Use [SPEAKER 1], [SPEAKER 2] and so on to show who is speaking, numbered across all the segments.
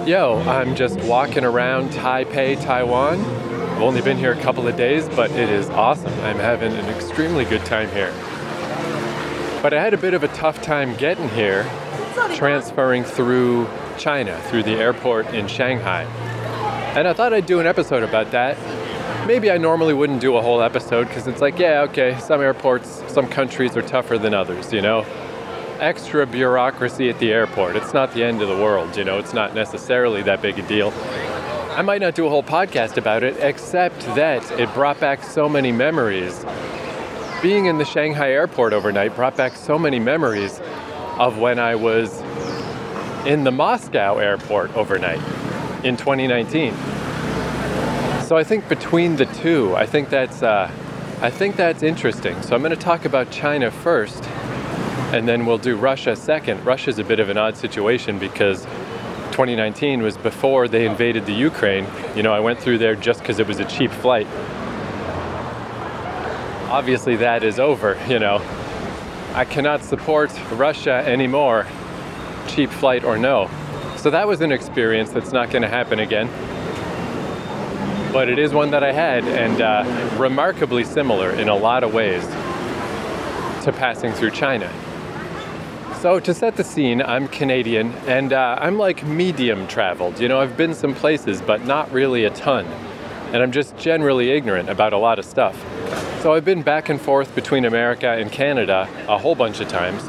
[SPEAKER 1] Yo, I'm just walking around Taipei, Taiwan. I've only been here a couple of days, but it is awesome. I'm having an extremely good time here. But I had a bit of a tough time getting here, transferring through China, through the airport in Shanghai. And I thought I'd do an episode about that. Maybe I normally wouldn't do a whole episode because it's like, yeah, okay, some airports, some countries are tougher than others, you know? Extra bureaucracy at the airport. It's not the end of the world, you know? It's not necessarily that big a deal. I might not do a whole podcast about it, except that it brought back so many memories. Being in the Shanghai airport overnight brought back so many memories of when I was in the Moscow airport overnight in 2019. So I think between the two, I think that's interesting. So I'm going to talk about China first, and then we'll do Russia second. Russia's a bit of an odd situation because 2019 was before they invaded the Ukraine. You know, I went through there just because it was a cheap flight. Obviously that is over, you know. I cannot support Russia anymore, cheap flight or no. So that was an experience that's not going to happen again. But it is one that I had, and remarkably similar in a lot of ways to passing through China. So to set the scene, I'm Canadian, and I'm like medium traveled. You know, I've been some places, but not really a ton. And I'm just generally ignorant about a lot of stuff. So I've been back and forth between America and Canada a whole bunch of times.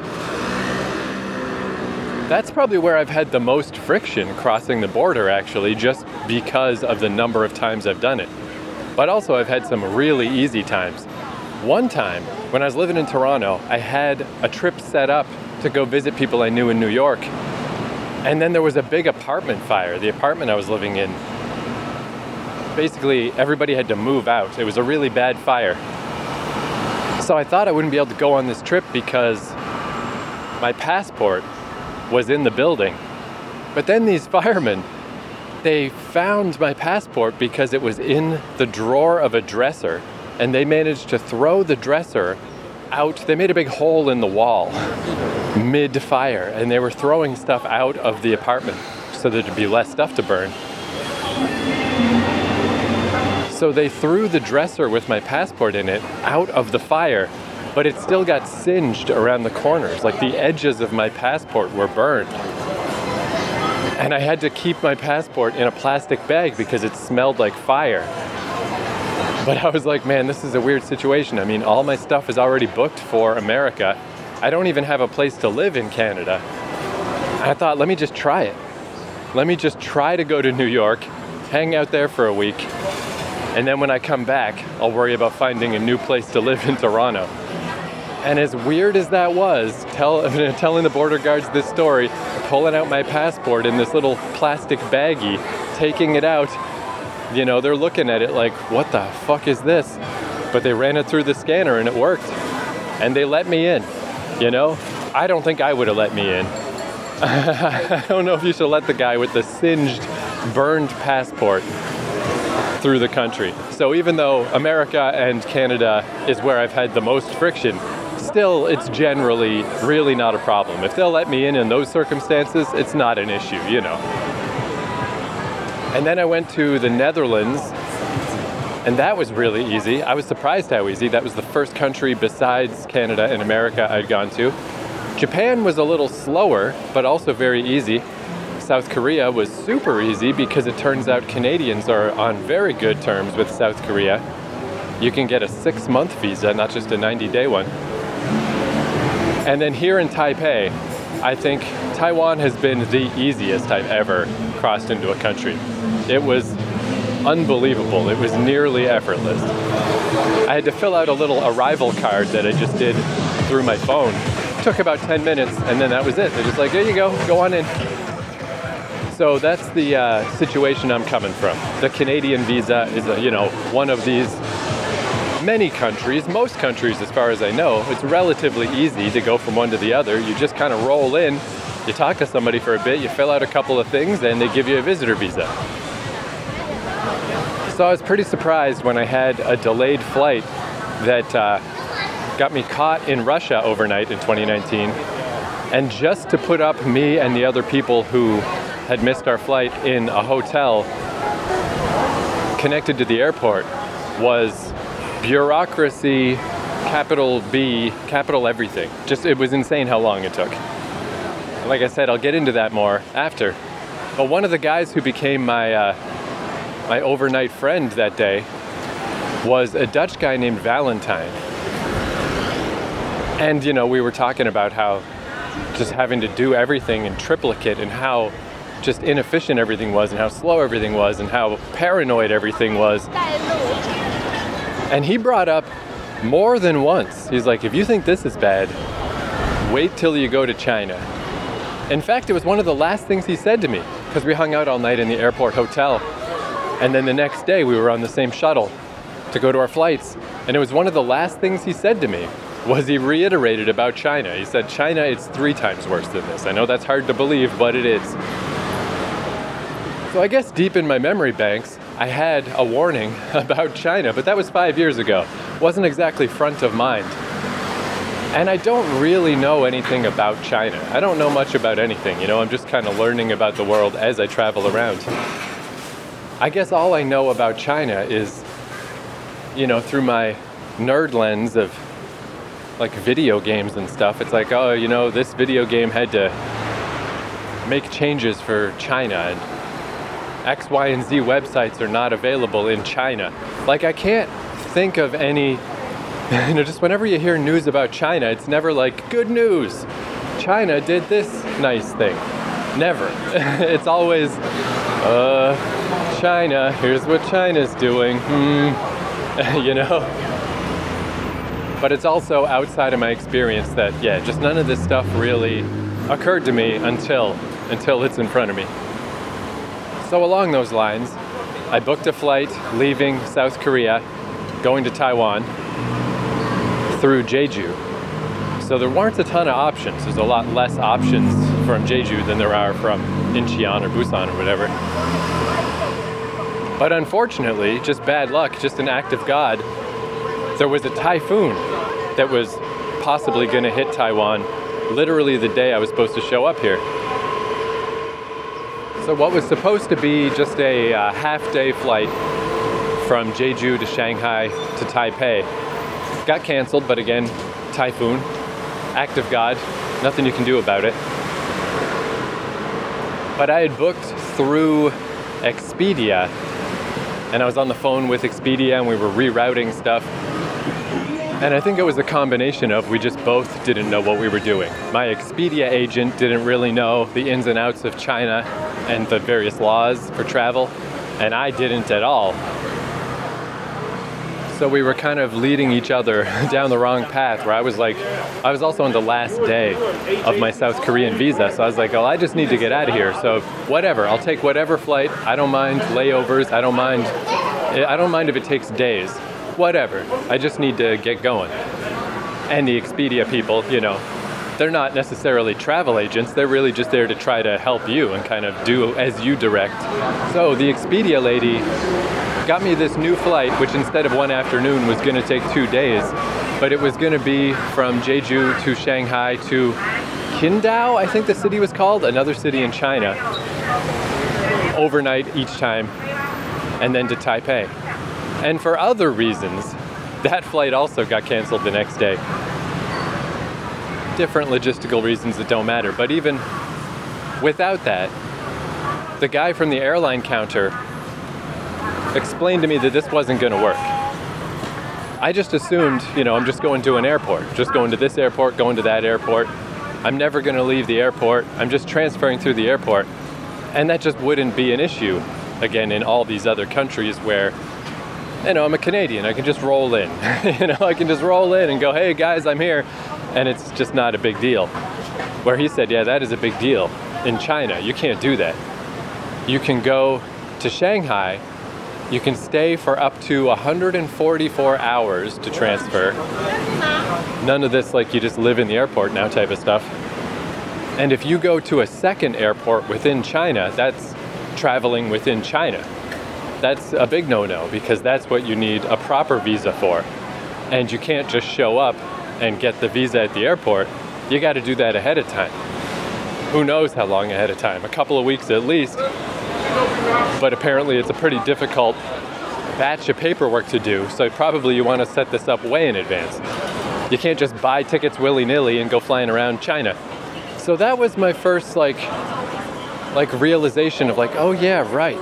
[SPEAKER 1] That's probably where I've had the most friction crossing the border, actually, just because of the number of times I've done it. But also I've had some really easy times. One time, when I was living in Toronto, I had a trip set up to go visit people I knew in New York. And then there was a big apartment fire. The apartment I was living in, basically everybody had to move out. It was a really bad fire. So I thought I wouldn't be able to go on this trip because my passport was in the building. But then these firemen, they found my passport because it was in the drawer of a dresser, and they managed to throw the dresser out. They made a big hole in the wall mid-fire, and they were throwing stuff out of the apartment so there'd be less stuff to burn. So they threw the dresser with my passport in it out of the fire, but it still got singed around the corners. Like the edges of my passport were burned. And I had to keep my passport in a plastic bag because it smelled like fire. But I was like, man, this is a weird situation. I mean, all my stuff is already booked for America. I don't even have a place to live in Canada. I thought, let me just try it. Let me just try to go to New York, hang out there for a week, and then when I come back, I'll worry about finding a new place to live in Toronto. And as weird as that was, telling the border guards this story, pulling out my passport in this little plastic baggie, taking it out, you know, they're looking at it like, what the fuck is this? But they ran it through the scanner and it worked. And they let me in, you know? I don't think I would have let me in. I don't know if you should let the guy with the singed, burned passport through the country. So even though America and Canada is where I've had the most friction, still it's generally really not a problem. If they'll let me in those circumstances, it's not an issue, you know. And then I went to the Netherlands, and that was really easy. I was surprised how easy. That was the first country besides Canada and America I'd gone to. Japan was a little slower, but also very easy. South Korea was super easy because it turns out Canadians are on very good terms with South Korea. You can get a 6-month visa, not just a 90-day one. And then here in Taipei, I think Taiwan has been the easiest I've ever crossed into a country. It was unbelievable. It was nearly effortless. I had to fill out a little arrival card that I just did through my phone. It took about 10 minutes, and then that was it. They're just like, there you go on in. So that's the situation I'm coming from. The Canadian visa is, one of these many countries, most countries as far as I know. It's relatively easy to go from one to the other. You just kind of roll in, you talk to somebody for a bit, you fill out a couple of things, and they give you a visitor visa. So I was pretty surprised when I had a delayed flight that got me caught in Russia overnight in 2019. And just to put up me and the other people who had missed our flight in a hotel connected to the airport was bureaucracy, capital B, capital everything. Just, it was insane how long it took. Like I said, I'll get into that more after. But one of the guys who became my my overnight friend that day was a Dutch guy named Valentine. And, you know, we were talking about how just having to do everything in triplicate and how just inefficient everything was and how slow everything was and how paranoid everything was. And he brought up more than once, he's like, if you think this is bad, wait till you go to China. In fact, it was one of the last things he said to me, because we hung out all night in the airport hotel. And then the next day we were on the same shuttle to go to our flights. And it was one of the last things he said to me, was he reiterated about China. He said, China, it's 3 times worse than this. I know that's hard to believe, but it is. So I guess deep in my memory banks, I had a warning about China, but that was 5 years ago. Wasn't exactly front of mind. And I don't really know anything about China. I don't know much about anything, you know, I'm just kind of learning about the world as I travel around. I guess all I know about China is, you know, through my nerd lens of like video games and stuff. It's like, oh, you know, this video game had to make changes for China and X, Y, and Z websites are not available in China. Like, I can't think of any, you know, just whenever you hear news about China, it's never like, good news, China did this nice thing. Never. It's always, China, here's what China's doing, you know? But it's also outside of my experience that, yeah, just none of this stuff really occurred to me until it's in front of me. So along those lines, I booked a flight leaving South Korea, going to Taiwan through Jeju. So there weren't a ton of options. There's a lot less options from Jeju than there are from Incheon or Busan or whatever. But unfortunately, just bad luck, just an act of God, there was a typhoon that was possibly going to hit Taiwan literally the day I was supposed to show up here. So what was supposed to be just a half-day flight from Jeju to Shanghai to Taipei got canceled, but again, typhoon, act of God, nothing you can do about it. But I had booked through Expedia, and I was on the phone with Expedia and we were rerouting stuff. And I think it was a combination of we just both didn't know what we were doing. My Expedia agent didn't really know the ins and outs of China and the various laws for travel, and I didn't at all. So we were kind of leading each other down the wrong path, where I was also on the last day of my South Korean visa, so I was like, oh, I just need to get out of here, so whatever, I'll take whatever flight, I don't mind layovers, I don't mind if it takes days. Whatever, I just need to get going. And the Expedia people, you know, they're not necessarily travel agents, they're really just there to try to help you and kind of do as you direct. So the Expedia lady got me this new flight, which instead of one afternoon was going to take 2 days, but it was going to be from Jeju to Shanghai to Qingdao, I think the city was called, another city in China, overnight each time, and then to Taipei. And for other reasons, that flight also got canceled the next day. Different logistical reasons that don't matter. But even without that, the guy from the airline counter explained to me that this wasn't going to work. I just assumed, you know, I'm just going to an airport. Just going to this airport, going to that airport. I'm never going to leave the airport. I'm just transferring through the airport. And that just wouldn't be an issue, again, in all these other countries where, you know, I'm a Canadian, I can just roll in. You know, I can just roll in and go, hey guys, I'm here. And it's just not a big deal. Where he said, yeah, that is a big deal. In China, you can't do that. You can go to Shanghai, you can stay for up to 144 hours to transfer. None of this like you just live in the airport now type of stuff. And if you go to a second airport within China, that's traveling within China. That's a big no-no, because that's what you need a proper visa for. And you can't just show up and get the visa at the airport. You got to do that ahead of time. who knows how long ahead of time, a couple of weeks at least. But apparently it's a pretty difficult batch of paperwork to do, so probably you want to set this up way in advance. You can't just buy tickets willy-nilly and go flying around China. So that was my first like realization of like, oh yeah, right.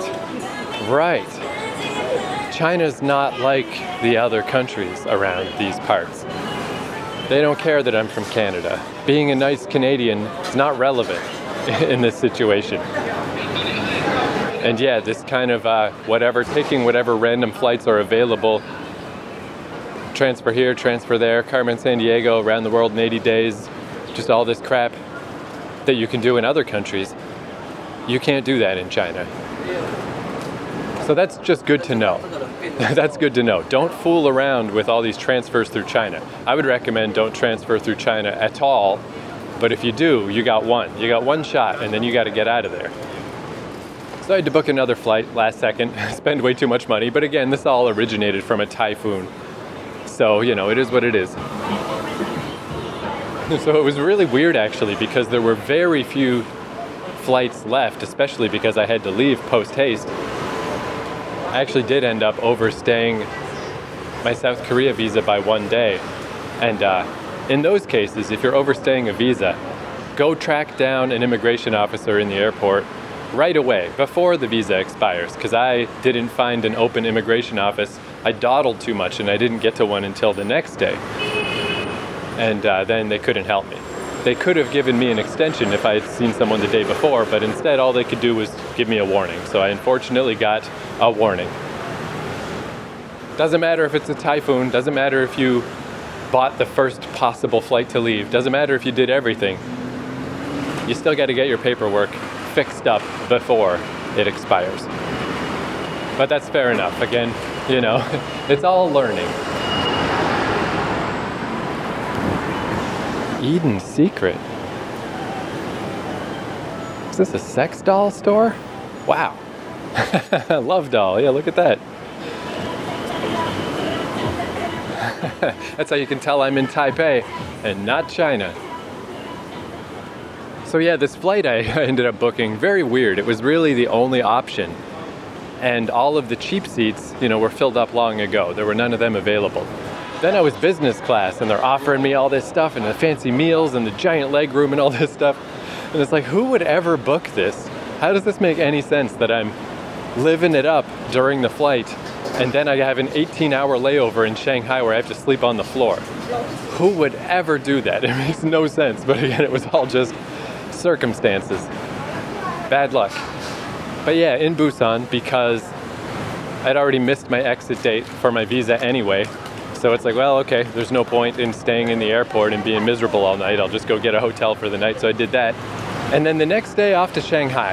[SPEAKER 1] China's not like the other countries around these parts. They don't care that I'm from Canada. Being a nice Canadian is not relevant in this situation. And yeah, this kind of taking whatever random flights are available, transfer here, transfer there, Carmen Sandiego, around the world in 80 days, just all this crap that you can do in other countries. You can't do that in China. So that's just good to know. That's good to know. Don't fool around with all these transfers through China. I would recommend don't transfer through China at all, but if you do, you got one. You got one shot, and then you got to get out of there. So I had to book another flight last second, spend way too much money, but again, this all originated from a typhoon. So, it is what it is. So it was really weird actually, because there were very few flights left, especially because I had to leave post-haste. I actually did end up overstaying my South Korea visa by one day. And in those cases, if you're overstaying a visa, go track down an immigration officer in the airport right away, before the visa expires, because I didn't find an open immigration office. I dawdled too much and I didn't get to one until the next day. And then they couldn't help me. They could have given me an extension if I had seen someone the day before, but instead all they could do was give me a warning. So I unfortunately got a warning. Doesn't matter if it's a typhoon, doesn't matter if you bought the first possible flight to leave, doesn't matter if you did everything. You still got to get your paperwork fixed up before it expires. But that's fair enough. Again, it's all learning. Eden Secret. Is this a sex doll store? Wow. Love doll. Yeah, look at that. That's how you can tell I'm in Taipei and not China. So yeah, this flight I ended up booking, very weird. It was really the only option. And all of the cheap seats, were filled up long ago. There were none of them available. Then I was business class, and they're offering me all this stuff, and the fancy meals, and the giant leg room, and all this stuff. And it's like, who would ever book this? How does this make any sense that I'm living it up during the flight, and then I have an 18-hour layover in Shanghai where I have to sleep on the floor? Who would ever do that? It makes no sense, but again, it was all just circumstances. Bad luck. But yeah, in Busan, because I'd already missed my exit date for my visa anyway, so it's like, well, okay, there's no point in staying in the airport and being miserable all night. I'll just go get a hotel for the night. So I did that. And then the next day off to Shanghai.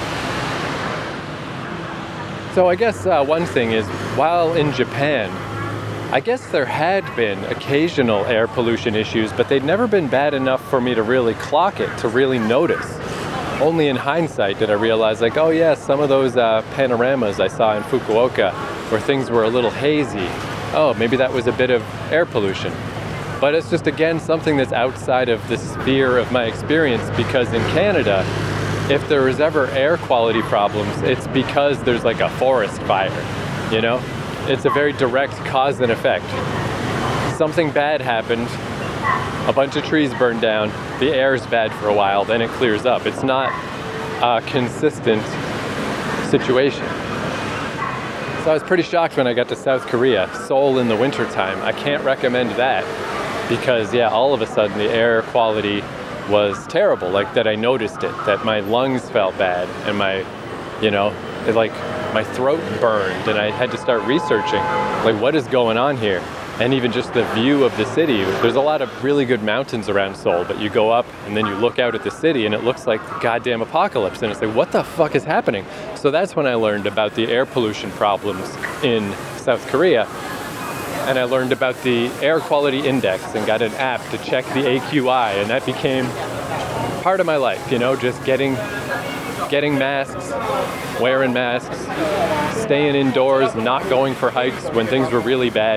[SPEAKER 1] So I guess one thing is, while in Japan, I guess there had been occasional air pollution issues, but they'd never been bad enough for me to really clock it, to really notice. Only in hindsight did I realize, like, oh yeah, some of those panoramas I saw in Fukuoka where things were a little hazy. Oh, maybe that was a bit of air pollution. But it's just, again, something that's outside of the sphere of my experience, because in Canada, if there is ever air quality problems, it's because there's like a forest fire, It's a very direct cause and effect. Something bad happened, a bunch of trees burned down, the air's bad for a while, then it clears up. It's not a consistent situation. So I was pretty shocked when I got to South Korea, Seoul in the wintertime. I can't recommend that because, yeah, all of a sudden the air quality was terrible, like that I noticed it, that my lungs felt bad and my throat burned, and I had to start researching, like, what is going on here? And even just the view of the city. There's a lot of really good mountains around Seoul, but you go up and then you look out at the city and it looks like the goddamn apocalypse. And it's like, what the fuck is happening? So that's when I learned about the air pollution problems in South Korea. And I learned about the air quality index and got an app to check the AQI. And that became part of my life, just getting masks, wearing masks, staying indoors, not going for hikes when things were really bad.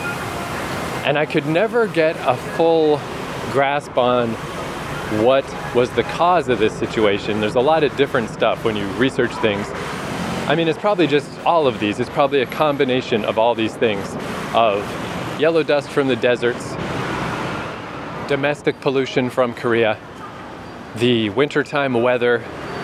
[SPEAKER 1] And I could never get a full grasp on what was the cause of this situation. There's a lot of different stuff when you research things. I mean, it's probably just all of these. It's probably a combination of all these things, of yellow dust from the deserts, domestic pollution from Korea, the wintertime weather,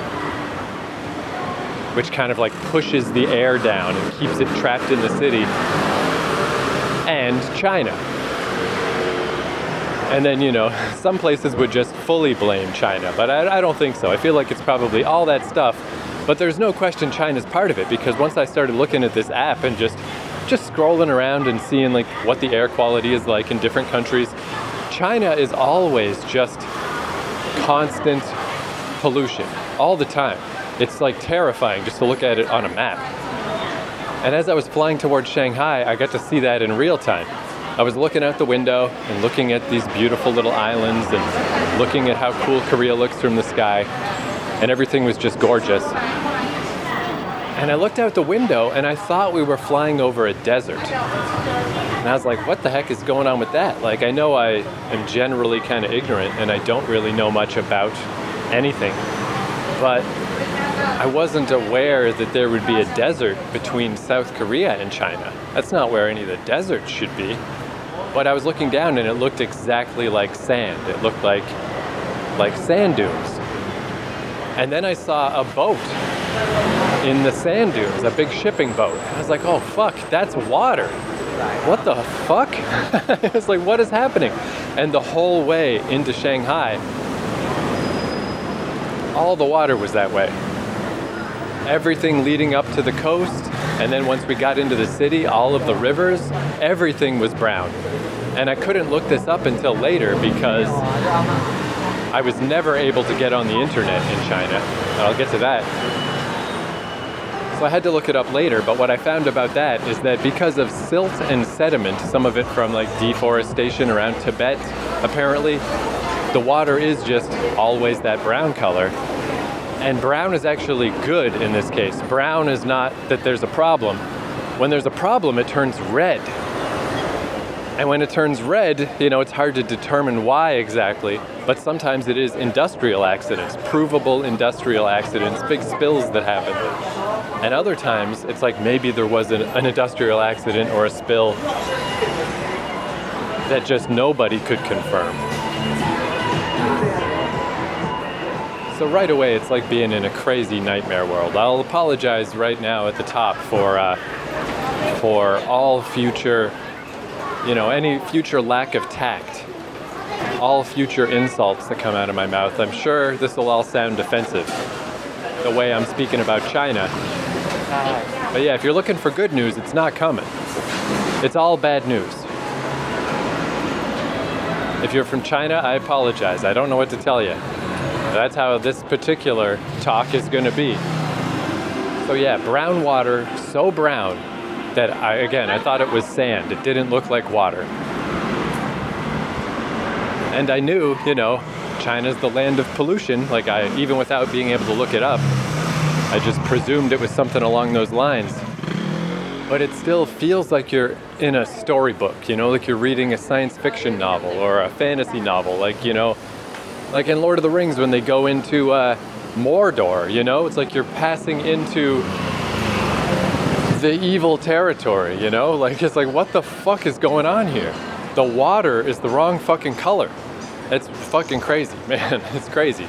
[SPEAKER 1] which kind of like pushes the air down and keeps it trapped in the city, and China. And then, you know, some places would just fully blame China, but I don't think so. I feel like it's probably all that stuff, but there's no question China's part of it, because once I started looking at this app and just scrolling around and seeing like what the air quality is like in different countries, China is always just constant pollution all the time. It's like terrifying just to look at it on a map. And as I was flying towards Shanghai, I got to see that in real time. I was looking out the window and looking at these beautiful little islands and looking at how cool Korea looks from the sky, and everything was just gorgeous. And I looked out the window and I thought we were flying over a desert. And I was like, what the heck is going on with that? Like, I know I am generally kind of ignorant and I don't really know much about anything, but I wasn't aware that there would be a desert between South Korea and China. That's not where any of the deserts should be. But I was looking down and it looked exactly like sand. It looked like sand dunes. And then I saw a boat in the sand dunes, a big shipping boat. I was like, oh fuck, that's water. What the fuck? I was like, what is happening? And the whole way into Shanghai, all the water was that way. Everything leading up to the coast, and then once we got into the city, all of the rivers, everything was brown. And I couldn't look this up until later because I was never able to get on the internet in China. And I'll get to that. So I had to look it up later, but what I found about that is that because of silt and sediment, some of it from like deforestation around Tibet, apparently, the water is just always that brown color. And brown is actually good in this case. Brown is not that there's a problem. When there's a problem, it turns red. And when it turns red, you know, it's hard to determine why exactly, but sometimes it is industrial accidents, provable industrial accidents, big spills that happen. And other times, it's like maybe there was an industrial accident or a spill that just nobody could confirm. So right away, it's like being in a crazy nightmare world. I'll apologize right now at the top for all future, you know, any future lack of tact, all future insults that come out of my mouth. I'm sure this will all sound offensive, the way I'm speaking about China. But yeah, if you're looking for good news, it's not coming. It's all bad news. If you're from China, I apologize. I don't know what to tell you. That's how this particular talk is going to be. So yeah, brown water, so brown that I thought it was sand. It didn't look like water. And I knew, you know, China's the land of pollution. Like even without being able to look it up, I just presumed it was something along those lines. But it still feels like you're in a storybook, you know, like you're reading a science fiction novel or a fantasy novel, like, you know, like in Lord of the Rings when they go into Mordor, you know, it's like you're passing into the evil territory, you know, like it's like, what the fuck is going on here? The water is the wrong fucking color. It's fucking crazy, man. It's crazy.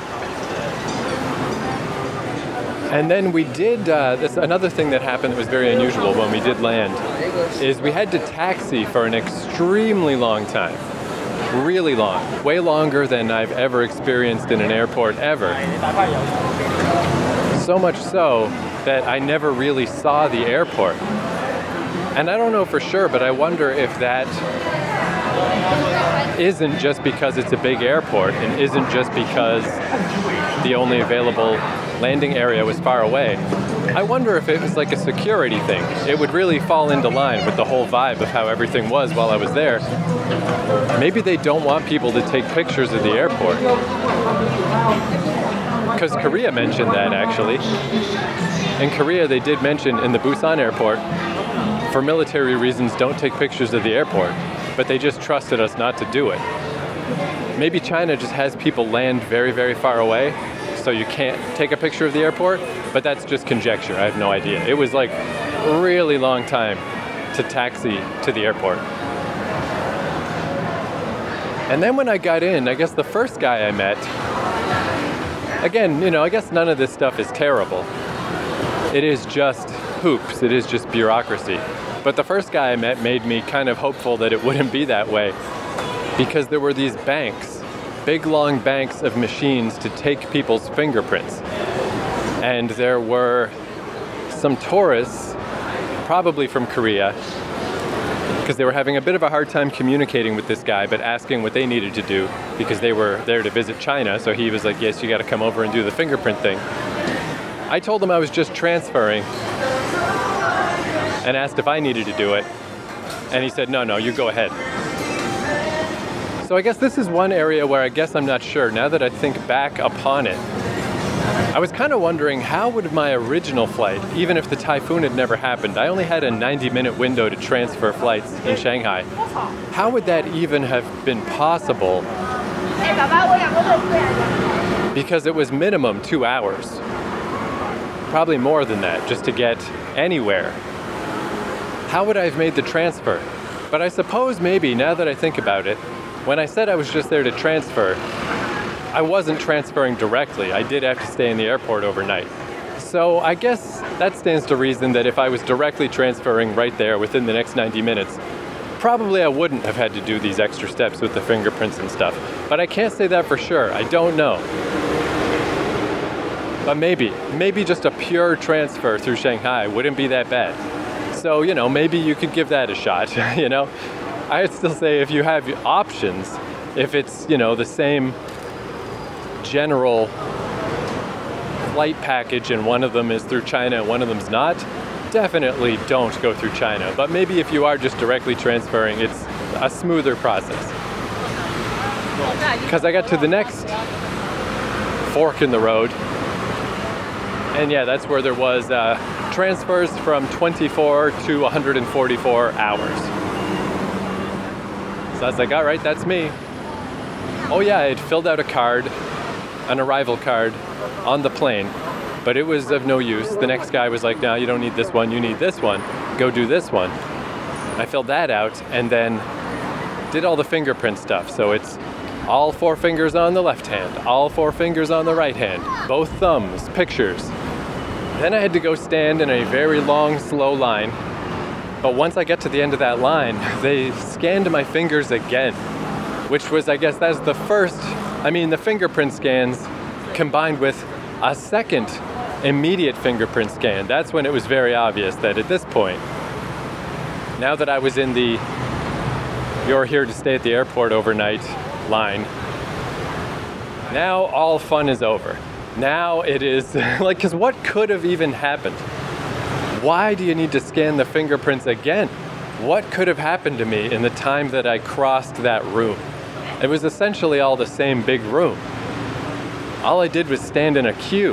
[SPEAKER 1] And then we did, another thing that happened that was very unusual when we did land, is we had to taxi for an extremely long time. Really long. Way longer than I've ever experienced in an airport ever. So much so that I never really saw the airport. And I don't know for sure, but I wonder if that isn't just because it's a big airport and isn't just because the only available landing area was far away. I wonder if it was like a security thing. It would really fall into line with the whole vibe of how everything was while I was there. Maybe they don't want people to take pictures of the airport. Because Korea mentioned that, actually. In Korea, they did mention in the Busan airport, for military reasons, don't take pictures of the airport. But they just trusted us not to do it. maybe China just has people land very, very far away, so you can't take a picture of the airport, but that's just conjecture. I have no idea. It was like a really long time to taxi to the airport. And then when I got in, I guess the first guy I met, again, you know, I guess none of this stuff is terrible. It is just hoops. It is just bureaucracy. But the first guy I met made me kind of hopeful that it wouldn't be that way, because there were these banks, big long banks of machines to take people's fingerprints. And there were some tourists, probably from Korea, because they were having a bit of a hard time communicating with this guy, but asking what they needed to do because they were there to visit China. So he was like, yes, you got to come over and do the fingerprint thing. I told him I was just transferring and asked if I needed to do it. And he said, no, you go ahead. So I guess this is one area where I guess I'm not sure. Now that I think back upon it, I was kind of wondering, how would my original flight, even if the typhoon had never happened, I only had a 90-minute window to transfer flights in Shanghai. How would that even have been possible? Because it was minimum 2 hours. Probably more than that, just to get anywhere. How would I have made the transfer? But I suppose maybe, now that I think about it, when I said I was just there to transfer, I wasn't transferring directly. I did have to stay in the airport overnight. So I guess that stands to reason that if I was directly transferring right there within the next 90 minutes, probably I wouldn't have had to do these extra steps with the fingerprints and stuff. But I can't say that for sure. I don't know. But maybe just a pure transfer through Shanghai wouldn't be that bad. So, you know, maybe you could give that a shot, you know? I'd still say if you have options, if it's, you know, the same general flight package and one of them is through China and one of them's not, definitely don't go through China. But maybe if you are just directly transferring, it's a smoother process. Because I got to the next fork in the road, and yeah, that's where there was transfers from 24 to 144 hours. So I was like, all right, that's me. Oh yeah, I had filled out a card, an arrival card, on the plane, but it was of no use. The next guy was like, no, you don't need this one, you need this one. Go do this one. I filled that out and then did all the fingerprint stuff. So it's all 4 fingers on the left hand, all 4 fingers on the right hand, both thumbs, pictures. Then I had to go stand in a very long, slow line. But once I get to the end of that line, they scanned my fingers again, which was, I guess, that's the first, the fingerprint scans combined with a second immediate fingerprint scan. That's when it was very obvious that at this point, now that I was in the you're here to stay at the airport overnight line, now all fun is over. Now it is, like, because what could have even happened? Why do you need to scan the fingerprints again? What could have happened to me in the time that I crossed that room? It was essentially all the same big room. All I did was stand in a queue.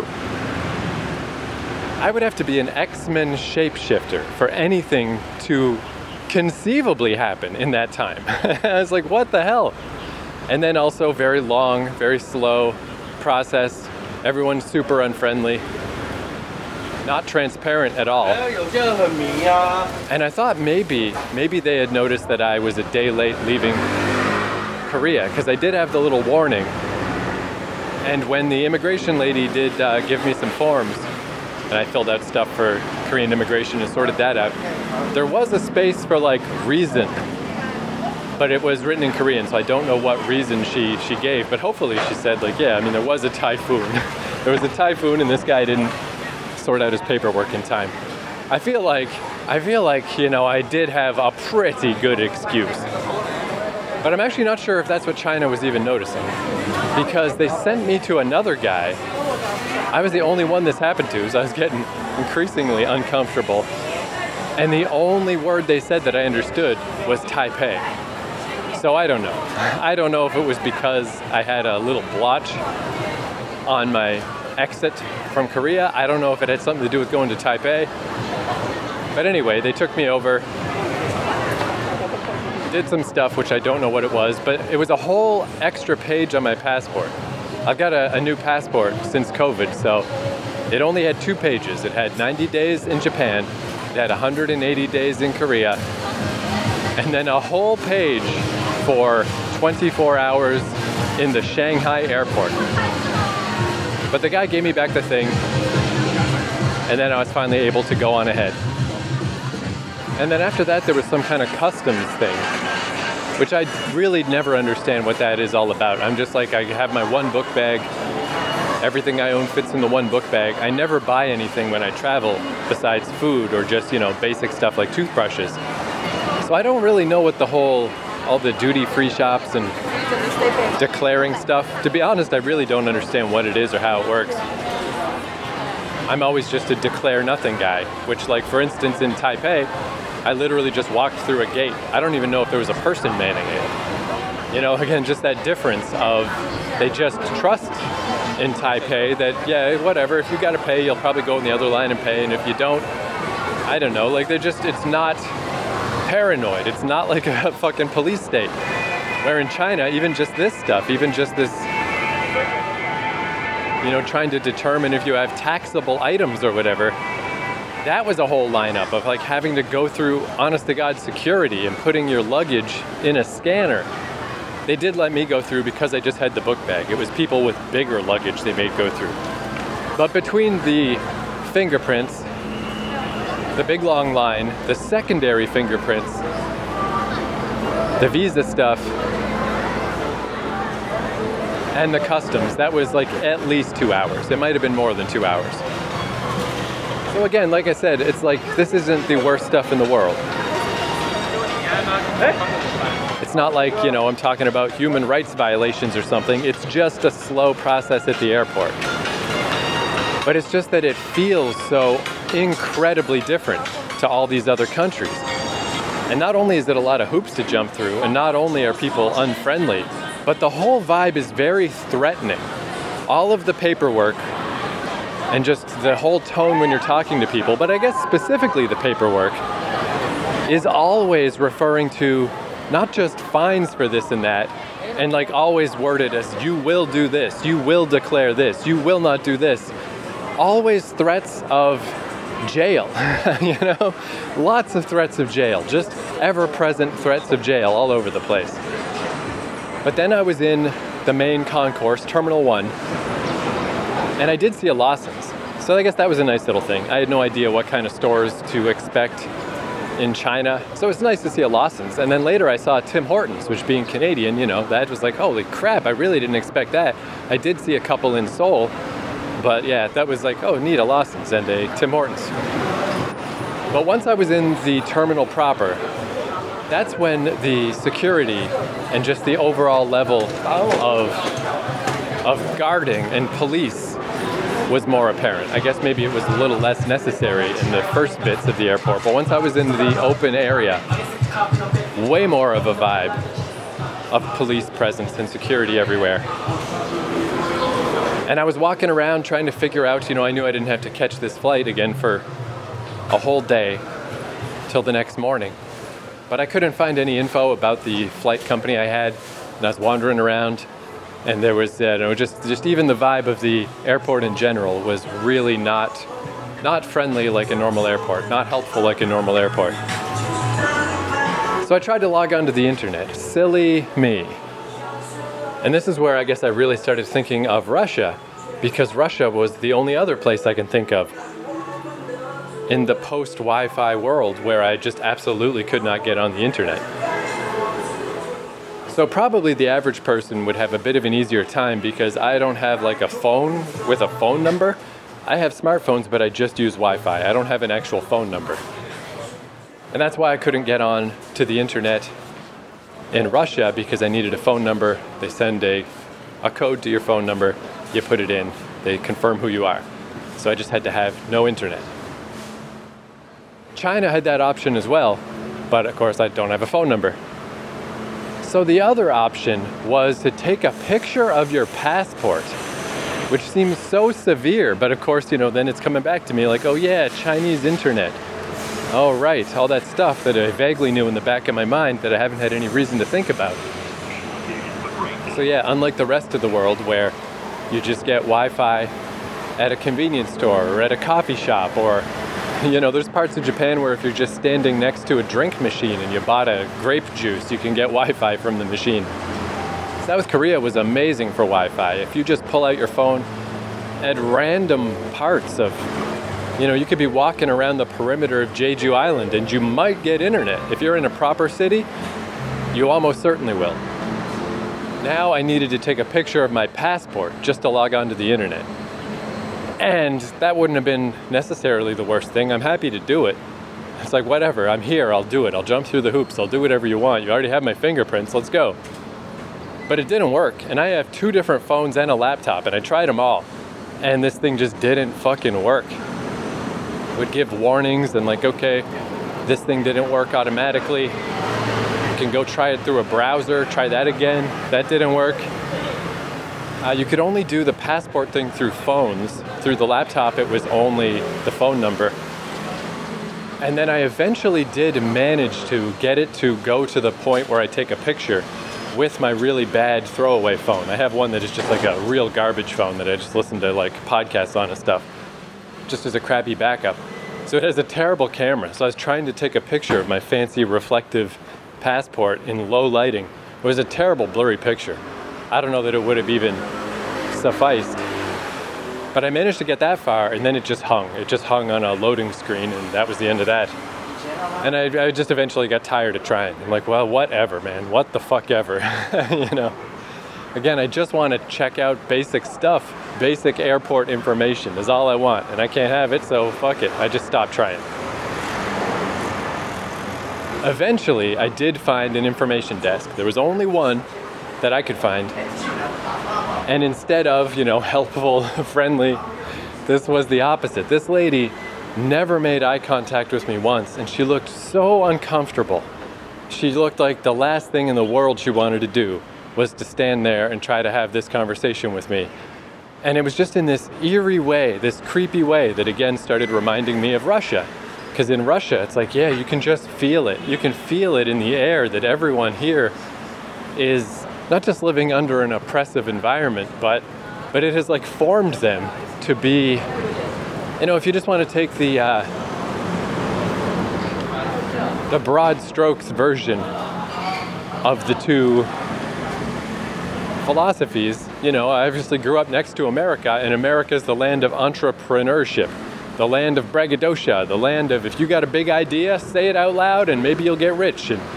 [SPEAKER 1] I would have to be an X-Men shapeshifter for anything to conceivably happen in that time. I was like, what the hell? And then also very long, very slow process. Everyone's super unfriendly. Not transparent at all. And I thought maybe they had noticed that I was a day late leaving Korea, because I did have the little warning. And when the immigration lady did give me some forms, and I filled out stuff for Korean immigration and sorted that out, there was a space for, like, reason. But it was written in Korean, so I don't know what reason she gave. But hopefully she said, like, yeah, there was a typhoon. There was a typhoon and this guy didn't sort out his paperwork in time. I feel like, I did have a pretty good excuse. But I'm actually not sure if that's what China was even noticing. Because they sent me to another guy. I was the only one this happened to, so I was getting increasingly uncomfortable. And the only word they said that I understood was Taipei. So I don't know. I don't know if it was because I had a little blotch on my exit from Korea. I don't know if it had something to do with going to Taipei. But anyway, they took me over, did some stuff which I don't know what it was, but it was a whole extra page on my passport. I've got a new passport since COVID, so it only had 2 pages. It had 90 days in Japan, it had 180 days in Korea, and then a whole page for 24 hours in the Shanghai airport. But the guy gave me back the thing, and then I was finally able to go on ahead. And then after that, there was some kind of customs thing, which I really never understand what that is all about. I'm just like, I have my one book bag. Everything I own fits in the one book bag. I never buy anything when I travel besides food or just, basic stuff like toothbrushes. So I don't really know what all the duty-free shops and declaring stuff. To be honest, I really don't understand what it is or how it works. I'm always just a declare nothing guy, which, like, for instance, in Taipei, I literally just walked through a gate. I don't even know if there was a person manning it. Again, just that difference of they just trust in Taipei that, yeah, whatever, if you got to pay, you'll probably go in the other line and pay, and if you don't, I don't know, like, it's not paranoid. It's not like a fucking police state. Where in China, even just this stuff, even just this, trying to determine if you have taxable items or whatever, that was a whole lineup of like having to go through honest to God security and putting your luggage in a scanner. They did let me go through because I just had the book bag. It was people with bigger luggage they made go through. But between the fingerprints, the big long line, the secondary fingerprints, the visa stuff, and the customs, that was like at least 2 hours. It might have been more than 2 hours. So again, like I said, it's like this isn't the worst stuff in the world. It's not like, I'm talking about human rights violations or something. It's just a slow process at the airport. But it's just that it feels so incredibly different to all these other countries. And not only is it a lot of hoops to jump through, and not only are people unfriendly, but the whole vibe is very threatening. All of the paperwork and just the whole tone when you're talking to people, but I guess specifically the paperwork, is always referring to not just fines for this and that, and like always worded as you will do this, you will declare this, you will not do this. Always threats of jail, Lots of threats of jail, just ever-present threats of jail all over the place. But then I was in the main concourse, Terminal 1, and I did see a Lawson's. So I guess that was a nice little thing. I had no idea what kind of stores to expect in China. So it's nice to see a Lawson's. And then later I saw Tim Hortons, which being Canadian, that was like, holy crap, I really didn't expect that. I did see a couple in Seoul, but yeah, that was like, oh, neat, a Lawson's and a Tim Hortons. But once I was in the terminal proper, that's when the security and just the overall level of guarding and police was more apparent. I guess maybe it was a little less necessary in the first bits of the airport, but once I was in the open area, way more of a vibe of police presence and security everywhere. And I was walking around trying to figure out, I knew I didn't have to catch this flight again for a whole day till the next morning. But I couldn't find any info about the flight company I had, and I was wandering around, and there was, just even the vibe of the airport in general was really not friendly like a normal airport, not helpful like a normal airport. So I tried to log onto the internet. Silly me. And this is where I guess I really started thinking of Russia, because Russia was the only other place I can think of in the post-Wi-Fi world where I just absolutely could not get on the internet. So probably the average person would have a bit of an easier time because I don't have like a phone with a phone number. I have smartphones, but I just use Wi-Fi. I don't have an actual phone number. And that's why I couldn't get on to the internet in Russia, because I needed a phone number. They send a code to your phone number, you put it in, they confirm who you are. So I just had to have no internet. China had that option as well, but of course I don't have a phone number. So the other option was to take a picture of your passport, which seems so severe, but of course, then it's coming back to me like, oh yeah, Chinese internet. Oh, right, all that stuff that I vaguely knew in the back of my mind that I haven't had any reason to think about. So yeah, unlike the rest of the world where you just get Wi-Fi at a convenience store or at a coffee shop, or, there's parts of Japan where if you're just standing next to a drink machine and you bought a grape juice, you can get Wi-Fi from the machine. South Korea was amazing for Wi-Fi. If you just pull out your phone at random parts of, you could be walking around the perimeter of Jeju Island and you might get internet. If you're in a proper city, you almost certainly will. Now I needed to take a picture of my passport just to log on to the internet. And that wouldn't have been necessarily the worst thing. I'm happy to do it. It's like, whatever, I'm here, I'll do it. I'll jump through the hoops, I'll do whatever you want. You already have my fingerprints, let's go. But it didn't work. And I have 2 different phones and a laptop, and I tried them all. And this thing just didn't fucking work. It would give warnings and like, okay, this thing didn't work automatically. You can go try it through a browser, try that again. That didn't work. You could only do the passport thing through phones. Through the laptop, it was only the phone number. And then I eventually did manage to get it to go to the point where I take a picture with my really bad throwaway phone. I have one that is just like a real garbage phone that I just listen to like podcasts on and stuff, just as a crappy backup. So it has a terrible camera. So I was trying to take a picture of my fancy reflective passport in low lighting. It was a terrible blurry picture. I don't know that it would have even sufficed. But I managed to get that far, and then it just hung. It just hung on a loading screen, and that was the end of that. And I just eventually got tired of trying. I'm like, well, whatever, man. What the fuck ever, Again, I just want to check out basic stuff. Basic airport information is all I want, and I can't have it, so fuck it. I just stopped trying. Eventually, I did find an information desk. There was only one that I could find. And instead of, helpful, friendly, this was the opposite. This lady never made eye contact with me once, and she looked so uncomfortable. She looked like the last thing in the world she wanted to do was to stand there and try to have this conversation with me. And it was just in this eerie way, this creepy way, that again started reminding me of Russia. Because in Russia, it's like, yeah, you can just feel it. You can feel it in the air that everyone here is not just living under an oppressive environment, but it has like formed them to be, if you just want to take the broad strokes version of the two philosophies, I obviously grew up next to America, and America is the land of entrepreneurship, the land of braggadocio, the land of if you got a big idea, say it out loud and maybe you'll get rich. And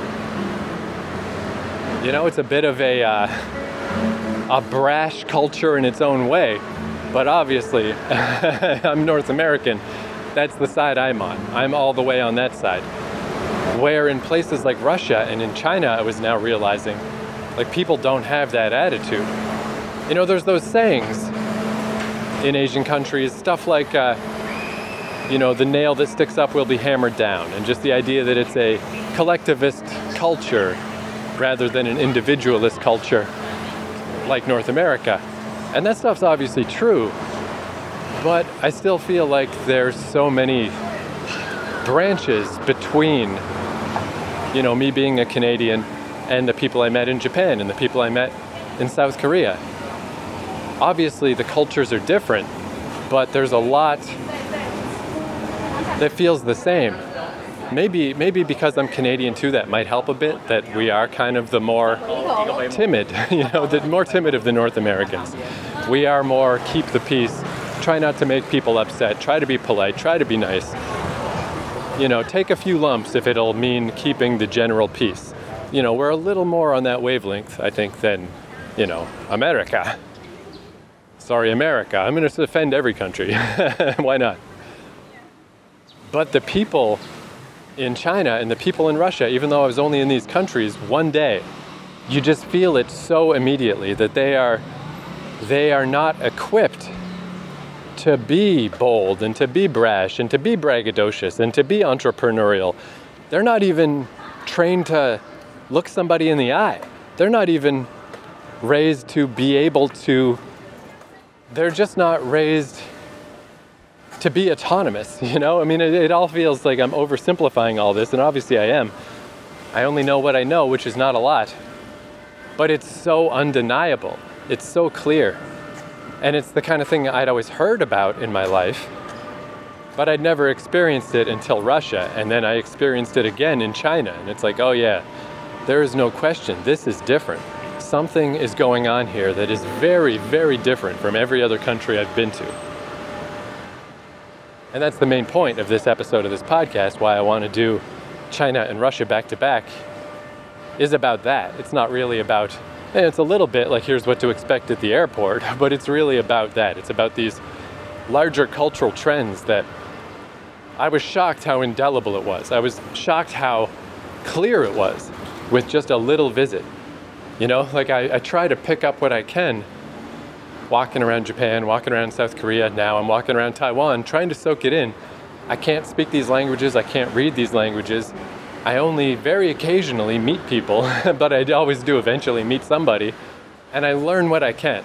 [SPEAKER 1] it's a bit of a brash culture in its own way, but obviously I'm North American. That's the side I'm on. I'm all the way on that side. Where in places like Russia and in China, I was now realizing, like, people don't have that attitude. There's those sayings in Asian countries, stuff like, the nail that sticks up will be hammered down, and just the idea that it's a collectivist culture rather than an individualist culture like North America. And that stuff's obviously true, but I still feel like there's so many branches between, me being a Canadian and the people I met in Japan and the people I met in South Korea. Obviously, the cultures are different, but there's a lot that feels the same. Maybe because I'm Canadian too, that might help a bit, that we are kind of the more timid, the more timid of the North Americans. We are more keep the peace, try not to make people upset, try to be polite, try to be nice. Take a few lumps if it'll mean keeping the general peace. We're a little more on that wavelength, I think, than, America. Sorry, America. I'm going to offend every country. Why not? But the people in China and the people in Russia, even though I was only in these countries one day, you just feel it so immediately that they are not equipped to be bold and to be brash and to be braggadocious and to be entrepreneurial. They're not even trained to look somebody in the eye. They're not even raised to be able to, they're just not raised to be autonomous, you know? I mean, it all feels like I'm oversimplifying all this, and obviously I am. I only know what I know, which is not a lot. But it's so undeniable. It's so clear. And it's the kind of thing I'd always heard about in my life, but I'd never experienced it until Russia, and then I experienced it again in China. And it's like, oh yeah, there is no question, this is different. Something is going on here that is very, very different from every other country I've been to. And that's the main point of this episode of this podcast, why I want to do China and Russia back to back, is about that. It's not really about, it's a little bit like here's what to expect at the airport, but it's really about that. It's about these larger cultural trends that I was shocked how indelible it was. I was shocked how clear it was with just a little visit. You know, like I try to pick up what I can walking around Japan, walking around South Korea. Now I'm walking around Taiwan, trying to soak it in. I can't speak these languages. I can't read these languages. I only very occasionally meet people, but I always do eventually meet somebody, and I learn what I can.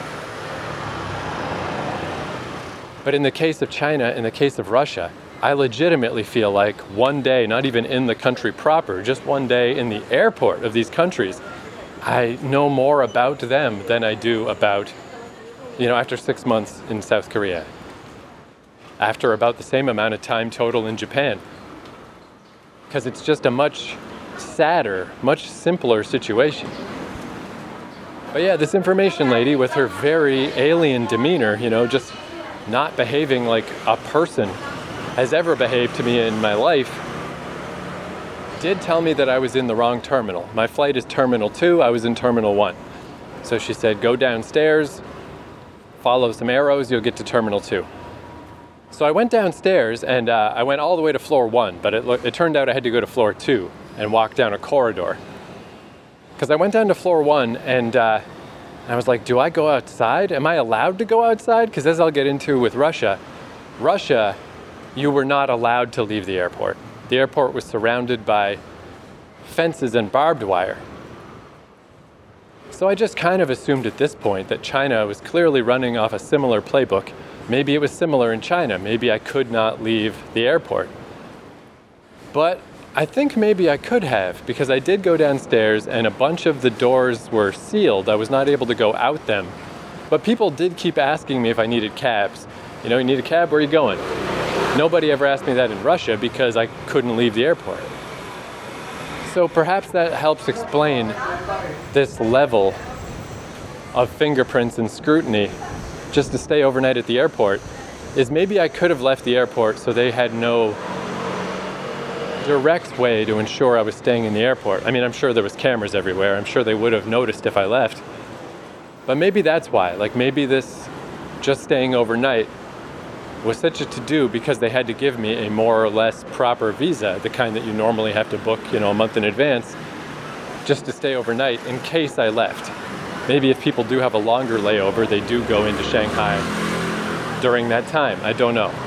[SPEAKER 1] But in the case of China, in the case of Russia, I legitimately feel like one day, not even in the country proper, just one day in the airport of these countries, I know more about them than I do about, after 6 months in South Korea. After about the same amount of time total in Japan. Because it's just a much sadder, much simpler situation. But yeah, this information lady with her very alien demeanor, just not behaving like a person has ever behaved to me in my life, did tell me that I was in the wrong terminal. My flight is Terminal 2, I was in Terminal 1. So she said, go downstairs, follow some arrows, you'll get to Terminal 2. So I went downstairs and I went all the way to floor 1, but it turned out I had to go to floor 2 and walk down a corridor. Because I went down to floor 1 and I was like, do I go outside? Am I allowed to go outside? Because as I'll get into with Russia, you were not allowed to leave the airport. The airport was surrounded by fences and barbed wire. So I just kind of assumed at this point that China was clearly running off a similar playbook. Maybe it was similar in China. Maybe I could not leave the airport. But I think maybe I could have, because I did go downstairs and a bunch of the doors were sealed. I was not able to go out them. But people did keep asking me if I needed cabs. You need a cab, where are you going? Nobody ever asked me that in Russia because I couldn't leave the airport. So perhaps that helps explain this level of fingerprints and scrutiny just to stay overnight at the airport, is maybe I could have left the airport so they had no direct way to ensure I was staying in the airport. I mean, I'm sure there was cameras everywhere. I'm sure they would have noticed if I left. But maybe that's why. Like maybe this just staying overnight was such a to-do because they had to give me a more or less proper visa, the kind that you normally have to book, a month in advance, just to stay overnight in case I left. Maybe if people do have a longer layover, they do go into Shanghai during that time. I don't know.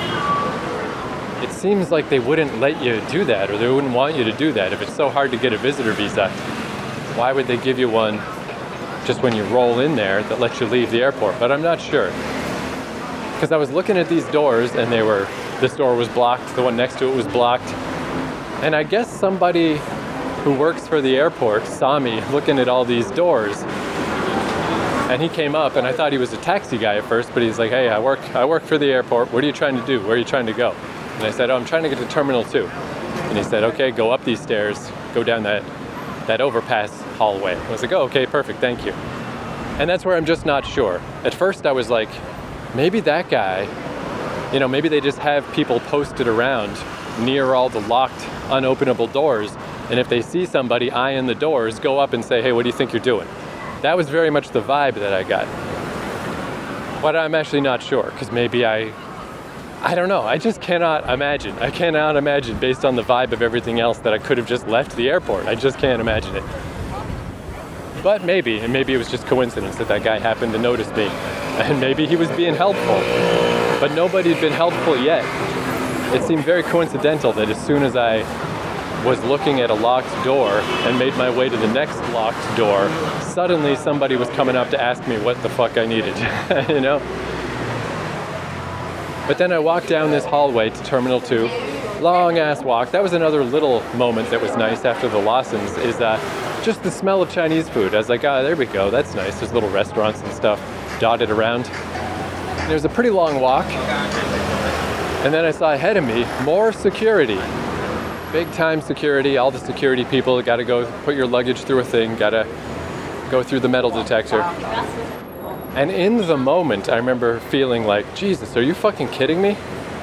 [SPEAKER 1] It seems like they wouldn't let you do that, or they wouldn't want you to do that. If it's so hard to get a visitor visa, why would they give you one just when you roll in there that lets you leave the airport? But I'm not sure. Because I was looking at these doors and this door was blocked, the one next to it was blocked. And I guess somebody who works for the airport saw me looking at all these doors. And he came up, and I thought he was a taxi guy at first, but he's like, hey, I work for the airport. What are you trying to do? Where are you trying to go? And I said, I'm trying to get to Terminal 2. And he said, okay, go up these stairs, go down that overpass hallway. I was like, oh, okay, perfect, thank you. And that's where I'm just not sure. At first I was like, maybe that guy, maybe they just have people posted around near all the locked, unopenable doors. And if they see somebody eyeing the doors, go up and say, hey, what do you think you're doing? That was very much the vibe that I got. But I'm actually not sure, because maybe I don't know. I just cannot imagine. I cannot imagine, based on the vibe of everything else, that I could have just left the airport. I just can't imagine it. But maybe it was just coincidence that guy happened to notice me. And maybe he was being helpful. But nobody had been helpful yet. It seemed very coincidental that as soon as I was looking at a locked door and made my way to the next locked door, suddenly somebody was coming up to ask me what the fuck I needed, But then I walked down this hallway to Terminal 2. Long ass walk. That was another little moment that was nice after the Lawsons, is just the smell of Chinese food. I was like, there we go, that's nice. There's little restaurants and stuff dotted around. There's a pretty long walk. And then I saw ahead of me more security. Big time security. All the security people got to go put your luggage through a thing, got to go through the metal detector. And in the moment, I remember feeling like, Jesus, are you fucking kidding me?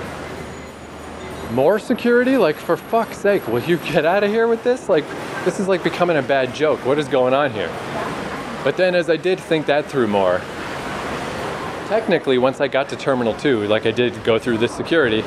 [SPEAKER 1] More security? Like, for fuck's sake, will you get out of here with this? Like, this is like becoming a bad joke. What is going on here? But then as I did think that through more, technically, once I got to Terminal 2, like I did go through this security,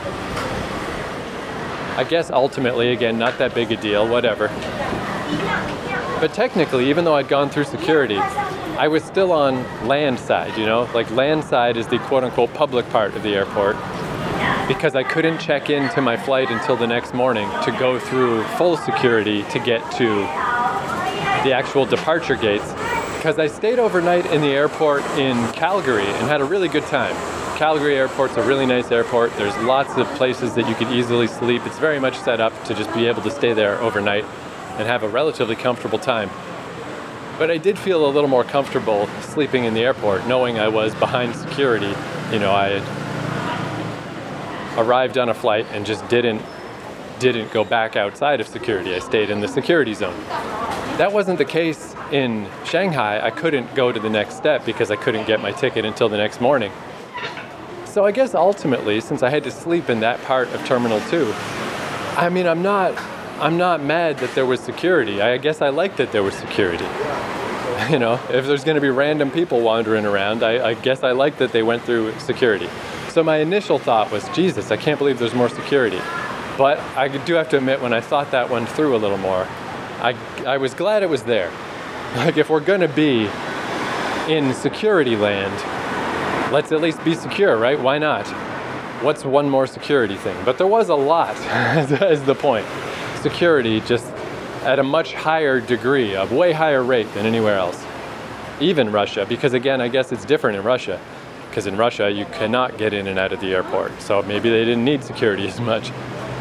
[SPEAKER 1] I guess ultimately, again, not that big a deal, whatever. But technically, even though I'd gone through security, I was still on land side, you know? Like, land side is the quote-unquote public part of the airport, because I couldn't check into my flight until the next morning to go through full security to get to the actual departure gates, because I stayed overnight in the airport in Calgary and had a really good time. Calgary Airport's a really nice airport. There's lots of places that you could easily sleep. It's very much set up to just be able to stay there overnight and have a relatively comfortable time. But I did feel a little more comfortable sleeping in the airport, knowing I was behind security. You know, I had arrived on a flight and just didn't go back outside of security. I stayed in the security zone. That wasn't the case in Shanghai. I couldn't go to the next step because I couldn't get my ticket until the next morning. So I guess ultimately, since I had to sleep in that part of Terminal 2, I mean, I'm not mad that there was security. I guess I like that there was security. You know, if there's going to be random people wandering around, I guess I like that they went through security. So my initial thought was, Jesus, I can't believe there's more security. But I do have to admit, when I thought that one through a little more, I was glad it was there. Like, if we're going to be in security land, let's at least be secure, right? Why not? What's one more security thing? But there was a lot, is the point. Security just at a much higher degree, a way higher rate than anywhere else. Even Russia, because again, I guess it's different in Russia. Because in Russia, you cannot get in and out of the airport. So maybe they didn't need security as much.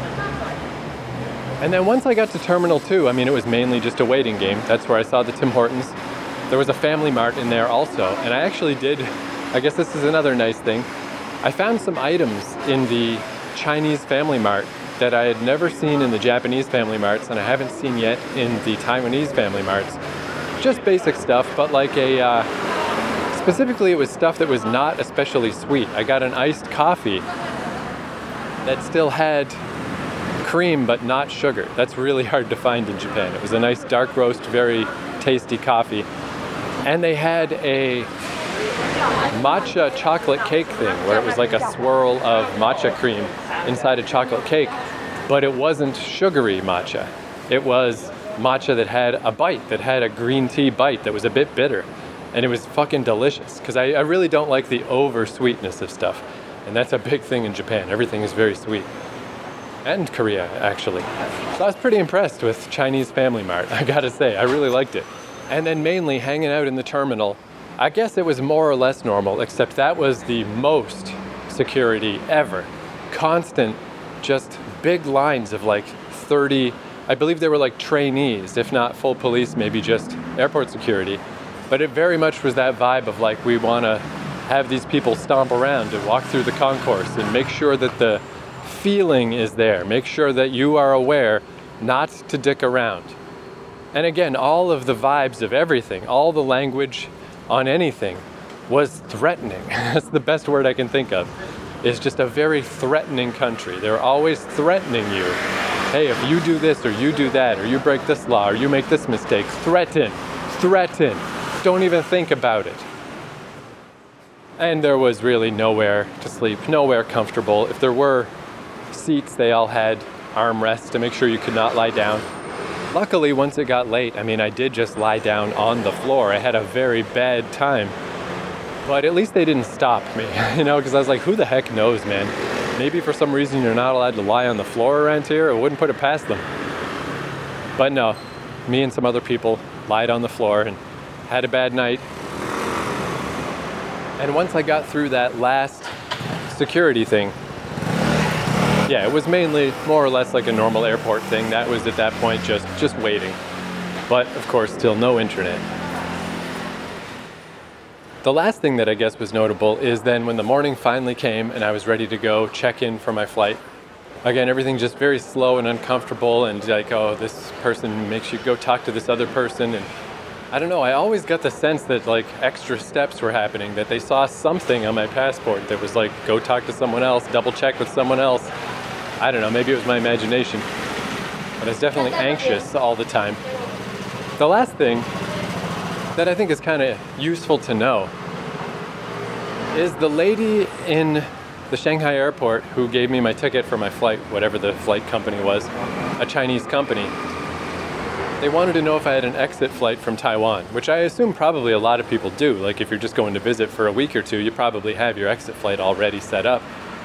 [SPEAKER 1] And then once I got to Terminal 2, I mean, it was mainly just a waiting game. That's where I saw the Tim Hortons. There was a Family Mart in there also. And I actually did, I guess this is another nice thing, I found some items in the Chinese Family Mart that I had never seen in the Japanese Family Marts, and I haven't seen yet in the Taiwanese Family Marts. Just basic stuff, but like specifically it was stuff that was not especially sweet. I got an iced coffee that still had cream but not sugar. That's really hard to find in Japan. It was a nice dark roast, very tasty coffee. And they had a matcha chocolate cake thing where it was like a swirl of matcha cream inside a chocolate cake, but it wasn't sugary matcha. It was matcha that had a bite, that had a green tea bite that was a bit bitter. And it was fucking delicious, because I really don't like the over sweetness of stuff. And that's a big thing in Japan. Everything is very sweet. And Korea, actually. So I was pretty impressed with Chinese Family Mart, I gotta say. I really liked it. And then mainly hanging out in the terminal, I guess it was more or less normal, except that was the most security ever. Constant, just big lines of like 30, I believe they were like trainees, if not full police, maybe just airport security. But it very much was that vibe of like, we want to have these people stomp around and walk through the concourse and make sure that the feeling is there. Make sure that you are aware not to dick around. And again, all of the vibes of everything, all the language on anything was threatening. That's the best word I can think of. It's just a very threatening country. They're always threatening you. Hey, if you do this or you do that, or you break this law, or you make this mistake, threaten. Don't even think about it. And there was really nowhere to sleep, nowhere comfortable. If there were seats, they all had armrests to make sure you could not lie down. Luckily, once it got late, I mean, I did just lie down on the floor. I had a very bad time. But at least they didn't stop me, you know, because I was like, who the heck knows, man? Maybe for some reason you're not allowed to lie on the floor around here. I wouldn't put it past them. But no, me and some other people lied on the floor and had a bad night. And once I got through that last security thing, yeah, it was mainly more or less like a normal airport thing. That was at that point just waiting. But of course, still no internet. The last thing that I guess was notable is then when the morning finally came and I was ready to go check in for my flight. Again, everything just very slow and uncomfortable, and like, oh, this person makes you go talk to this other person, and I don't know, I always got the sense that like extra steps were happening, that they saw something on my passport that was like, go talk to someone else, double check with someone else. I don't know, maybe it was my imagination, but I was definitely anxious all the time. The last thing that I think is kind of useful to know is the lady in the Shanghai airport who gave me my ticket for my flight, whatever the flight company was, a Chinese company. They wanted to know if I had an exit flight from Taiwan, which I assume probably a lot of people do. Like if you're just going to visit for a week or two, you probably have your exit flight already set up.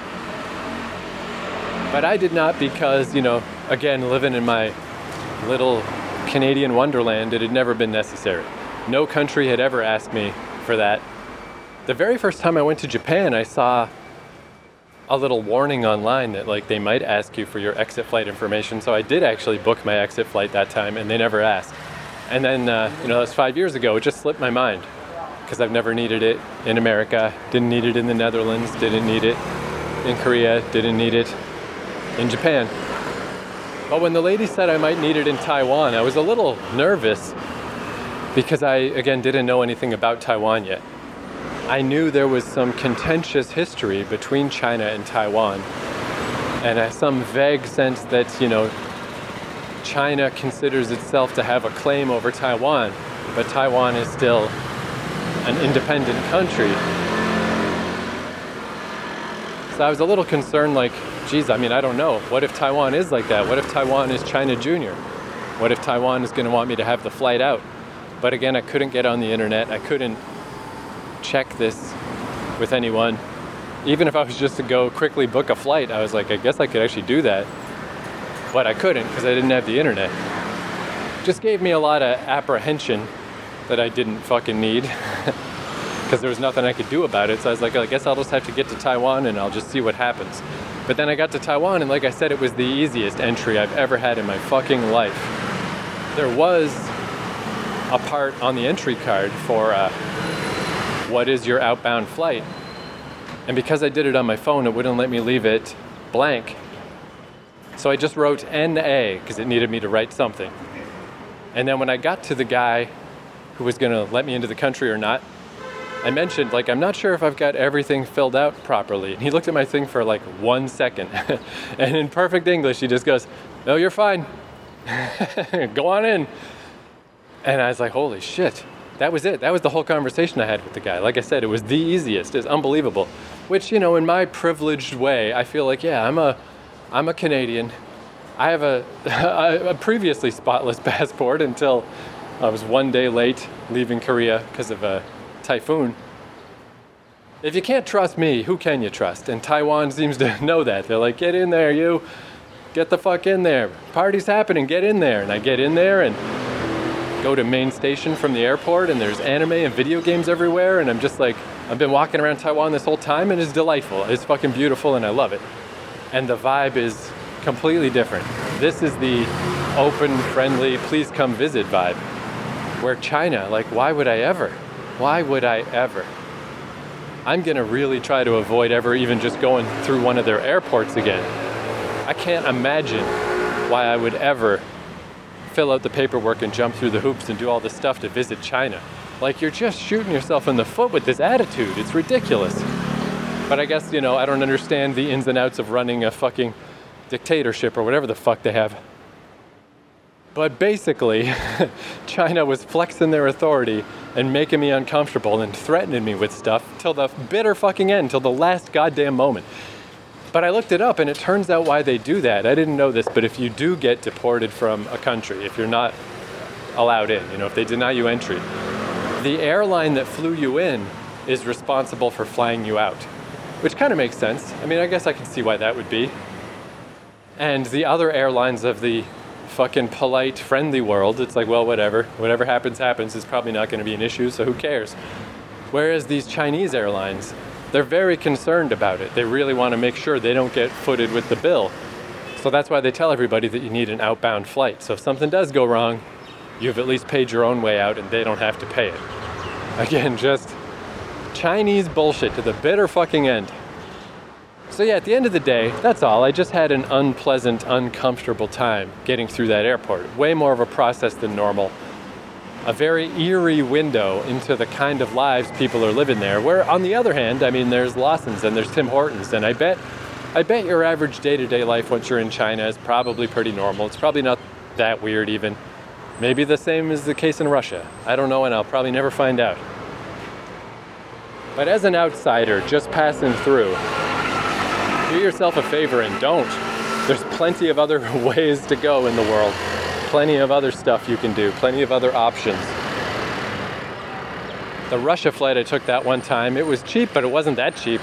[SPEAKER 1] But I did not because, again, living in my little Canadian wonderland, it had never been necessary. No country had ever asked me for that. The very first time I went to Japan, I saw a little warning online that like they might ask you for your exit flight information. So I did actually book my exit flight that time, and they never asked. And then, that was 5 years ago. It just slipped my mind because I've never needed it in America, didn't need it in the Netherlands, didn't need it in Korea, didn't need it in Japan. But when the lady said I might need it in Taiwan, I was a little nervous because I, again, didn't know anything about Taiwan yet. I knew there was some contentious history between China and Taiwan, and some vague sense that, China considers itself to have a claim over Taiwan, but Taiwan is still an independent country. So I was a little concerned, like, geez, I don't know. What if Taiwan is like that? What if Taiwan is China Junior? What if Taiwan is going to want me to have the flight out? But again, I couldn't get on the internet. I couldn't check this with anyone. Even if I was just to go quickly book a flight, I was like, I guess I could actually do that. But I couldn't because I didn't have the internet. Just gave me a lot of apprehension that I didn't fucking need because there was nothing I could do about it. So I was like, I guess I'll just have to get to Taiwan and I'll just see what happens. But then I got to Taiwan, and like I said, it was the easiest entry I've ever had in my fucking life. There was a part on the entry card for what is your outbound flight, and because I did it on my phone, it wouldn't let me leave it blank, so I just wrote NA because it needed me to write something. And then when I got to the guy who was going to let me into the country or not, I mentioned, like, I'm not sure if I've got everything filled out properly. And he looked at my thing for like 1 second and in perfect English he just goes, no, you're fine. Go on in. And I was like, holy shit. That was it. That was the whole conversation I had with the guy. Like I said, it was the easiest. It's unbelievable. Which, in my privileged way, I feel like, yeah, I'm a Canadian. I have a previously spotless passport until I was 1 day late leaving Korea because of a typhoon. If you can't trust me, who can you trust? And Taiwan seems to know that. They're like, get in there, you. Get the fuck in there. Party's happening, get in there. And I get in there and go to main station from the airport, and there's anime and video games everywhere, and I'm just like, I've been walking around Taiwan this whole time, and it's delightful. It's fucking beautiful, and I love it. And the vibe is completely different. This is the open, friendly, please come visit vibe. Where China, like, why would I ever? Why would I ever? I'm gonna really try to avoid ever even just going through one of their airports again. I can't imagine why I would ever fill out the paperwork and jump through the hoops and do all this stuff to visit China. Like, you're just shooting yourself in the foot with this attitude. It's ridiculous. But I guess, I don't understand the ins and outs of running a fucking dictatorship or whatever the fuck they have. But basically, China was flexing their authority and making me uncomfortable and threatening me with stuff till the bitter fucking end, till the last goddamn moment. But I looked it up, and it turns out why they do that. I didn't know this, but if you do get deported from a country, if you're not allowed in, if they deny you entry, the airline that flew you in is responsible for flying you out, which kind of makes sense. I guess I can see why that would be. And the other airlines of the fucking polite, friendly world, it's like, well, whatever happens, it's probably not going to be an issue, so who cares? Whereas these Chinese airlines, They're very concerned about it. They really want to make sure they don't get footed with the bill. So that's why they tell everybody that you need an outbound flight. So if something does go wrong, you've at least paid your own way out and they don't have to pay it. Again, just Chinese bullshit to the bitter fucking end. So yeah, at the end of the day, that's all. I just had an unpleasant, uncomfortable time getting through that airport. Way more of a process than normal. A very eerie window into the kind of lives people are living there. Where on the other hand, I mean, there's Lawson's and there's Tim Hortons, and I bet your average day-to-day life once you're in China is probably pretty normal. It's probably not that weird even. Maybe the same is the case in Russia. I don't know, and I'll probably never find out. But as an outsider just passing through, do yourself a favor and don't. There's plenty of other ways to go in the world. Plenty of other stuff you can do. Plenty of other options. The Russia flight I took that one time, it was cheap, but it wasn't that cheap.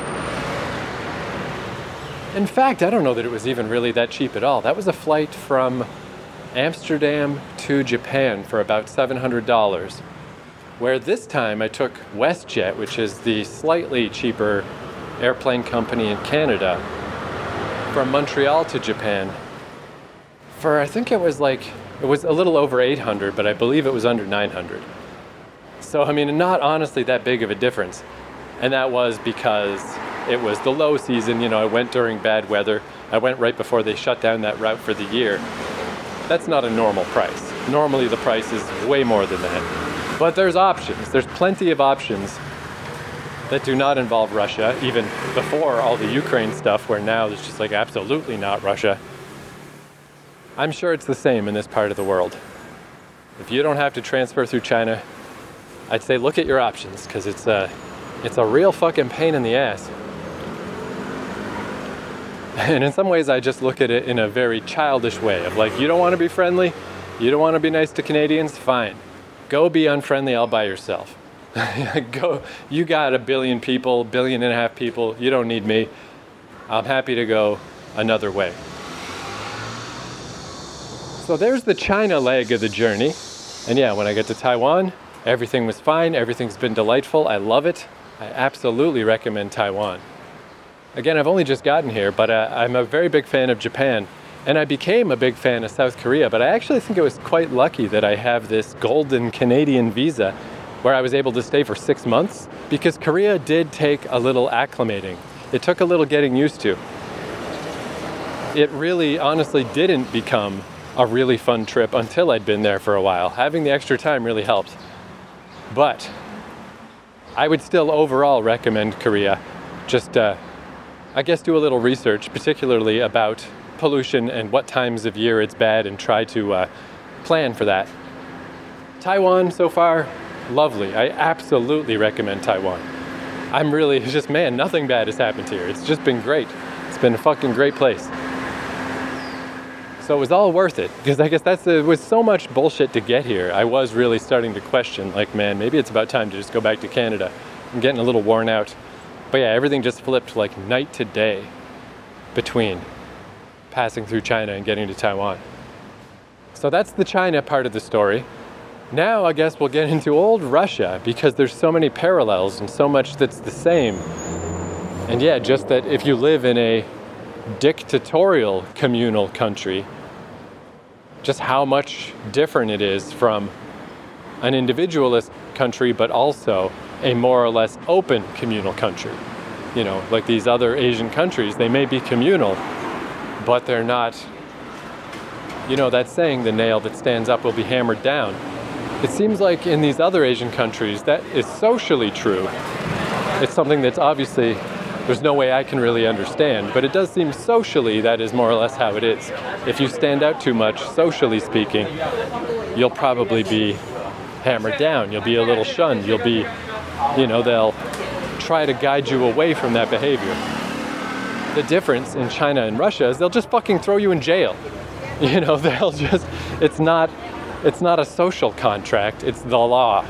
[SPEAKER 1] In fact, I don't know that it was even really that cheap at all. That was a flight from Amsterdam to Japan for about $700. Where this time I took WestJet, which is the slightly cheaper airplane company in Canada, from Montreal to Japan for, I think it was a little over 800, but I believe it was under 900. So, I mean, not honestly that big of a difference. And that was because it was the low season. You know, I went during bad weather. I went right before they shut down that route for the year. That's not a normal price. Normally the price is way more than that. But there's options. There's plenty of options that do not involve Russia, even before all the Ukraine stuff, where now there's just like absolutely not Russia. I'm sure it's the same in this part of the world. If you don't have to transfer through China, I'd say look at your options, because it's a real fucking pain in the ass. And in some ways I just look at it in a very childish way of like, you don't want to be friendly, you don't want to be nice to Canadians, fine. Go be unfriendly all by yourself. Go, you got 1 billion people, 1.5 billion people, you don't need me. I'm happy to go another way. So there's the China leg of the journey. And yeah, when I get to Taiwan, everything was fine, everything's been delightful, I love it. I absolutely recommend Taiwan. Again, I've only just gotten here, but I'm a very big fan of Japan. And I became a big fan of South Korea, but I actually think it was quite lucky that I have this golden Canadian visa where I was able to stay for 6 months, because Korea did take a little acclimating. It took a little getting used to. It really, honestly, didn't become a really fun trip until I'd been there for a while. Having the extra time really helped. But I would still overall recommend Korea. Just, I guess, do a little research, particularly about pollution and what times of year it's bad, and try to plan for that. Taiwan, so far, lovely. I absolutely recommend Taiwan. I'm really just, man, nothing bad has happened here. It's just been great. It's been a fucking great place. So it was all worth it, because I guess it was so much bullshit to get here. I was really starting to question, like, man, maybe it's about time to just go back to Canada. I'm getting a little worn out. But yeah, everything just flipped like night to day between passing through China and getting to Taiwan. So that's the China part of the story. Now I guess we'll get into old Russia, because there's so many parallels and so much that's the same. And yeah, just that if you live in a dictatorial communal country, just how much different it is from an individualist country, but also a more or less open communal country. You know, like these other Asian countries, they may be communal, but they're not, you know, that saying, the nail that stands up will be hammered down. It seems like in these other Asian countries, that is socially true. It's something that's obviously, there's no way I can really understand, but it does seem socially that is more or less how it is. If you stand out too much, socially speaking, you'll probably be hammered down. You'll be a little shunned. You'll be, you know, they'll try to guide you away from that behavior. The difference in China and Russia is they'll just fucking throw you in jail. You know, they'll just, it's not a social contract, it's the law.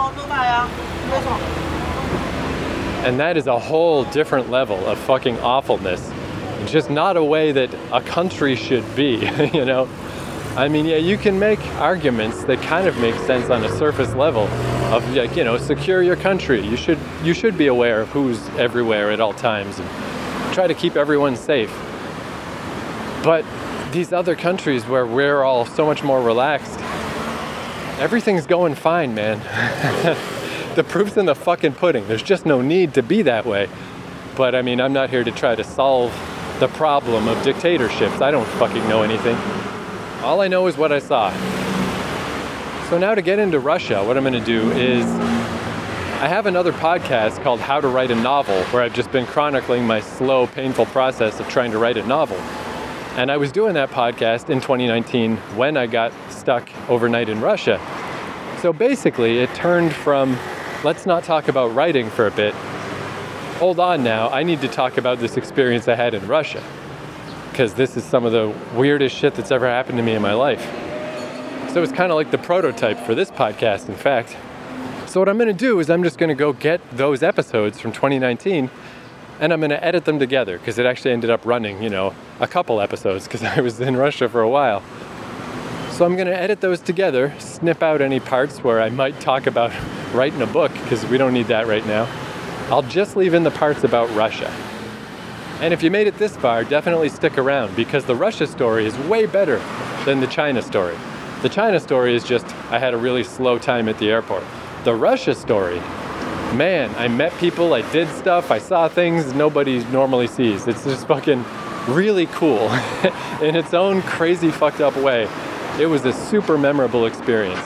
[SPEAKER 1] And that is a whole different level of fucking awfulness. It's just not a way that a country should be, you know? I mean, yeah, you can make arguments that kind of make sense on a surface level of, like, you know, secure your country. You should be aware of who's everywhere at all times and try to keep everyone safe. But these other countries where we're all so much more relaxed, everything's going fine, man. The proof's in the fucking pudding. There's just no need to be that way. But I mean, I'm not here to try to solve the problem of dictatorships. I don't fucking know anything. All I know is what I saw. So now to get into Russia, what I'm going to do is I have another podcast called How to Write a Novel, where I've just been chronicling my slow, painful process of trying to write a novel. And I was doing that podcast in 2019 when I got stuck overnight in Russia. So basically, it turned from, let's not talk about writing for a bit. Hold on now, I need to talk about this experience I had in Russia, because this is some of the weirdest shit that's ever happened to me in my life. So it's kind of like the prototype for this podcast, in fact. So what I'm going to do is I'm just going to go get those episodes from 2019 and I'm going to edit them together, because it actually ended up running, you know, a couple episodes because I was in Russia for a while. So I'm going to edit those together, snip out any parts where I might talk about writing a book, because we don't need that right now. I'll just leave in the parts about Russia. And if you made it this far, definitely stick around, because the Russia story is way better than the China story. The China story is just, I had a really slow time at the airport. The Russia story, man, I met people, I did stuff, I saw things nobody normally sees. It's just fucking really cool in its own crazy fucked up way. It was a super memorable experience.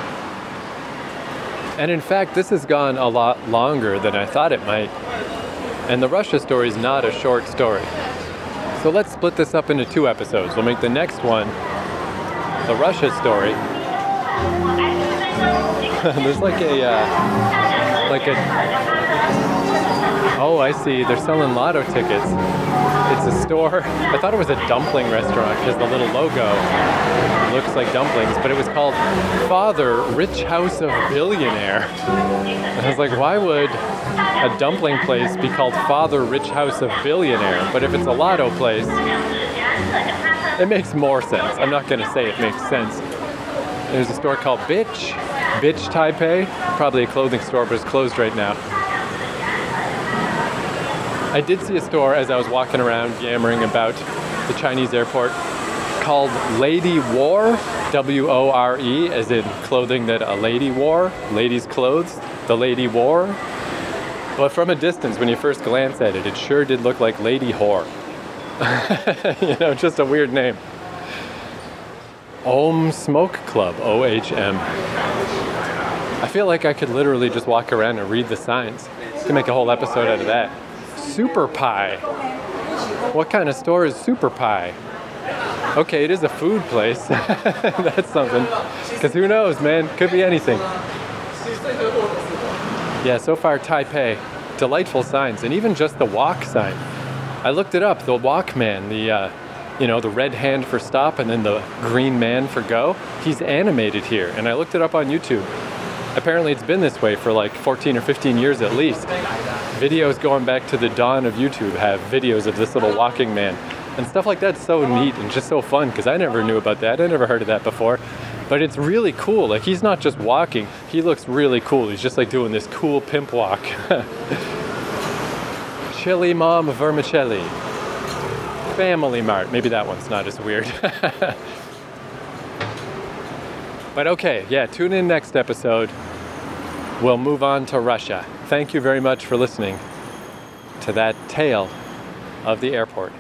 [SPEAKER 1] And in fact, this has gone a lot longer than I thought it might. And the Russia story is not a short story. So let's split this up into 2 episodes. We'll make the next one the Russia story. There's oh, I see, they're selling lotto tickets. It's a store. I thought it was a dumpling restaurant because the little logo looks like dumplings, but it was called Father Rich House of Billionaire. And I was like, why would a dumpling place be called Father Rich House of Billionaire? But if it's a lotto place, it makes more sense. I'm not going to say it makes sense. There's a store called Bitch Taipei, probably a clothing store, but it's closed right now. I did see a store as I was walking around yammering about the Chinese airport called Lady Wore, W-O-R-E, as in clothing that a lady wore, ladies' clothes, the lady wore. But from a distance, when you first glance at it, it sure did look like Lady Whore. You know, just a weird name. Ohm Smoke Club, O-H-M. I feel like I could literally just walk around and read the signs. To make a whole episode out of that. Super Pie. What kind of store is Super Pie? Okay, it is a food place. That's something. Because who knows, man? Could be anything. Yeah, so far Taipei. Delightful signs. And even just the walk sign. I looked it up. The Walkman, the red hand for stop and then the green man for go. He's animated here. And I looked it up on YouTube. Apparently it's been this way for like 14 or 15 years at least. Videos going back to the dawn of YouTube have videos of this little walking man. And stuff like that's so neat and just so fun, because I never knew about that. I never heard of that before. But it's really cool. Like, he's not just walking. He looks really cool. He's just like doing this cool pimp walk. Chili Mom Vermicelli. Family Mart. Maybe that one's not as weird. But okay, yeah, tune in next episode. We'll move on to Russia. Thank you very much for listening to that tale of the airport.